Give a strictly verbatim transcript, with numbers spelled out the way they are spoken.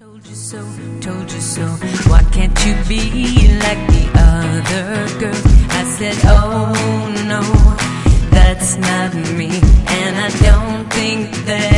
Told you so, told you so. Why can't you be like the other girl? I said, oh no, that's not me. And I don't think that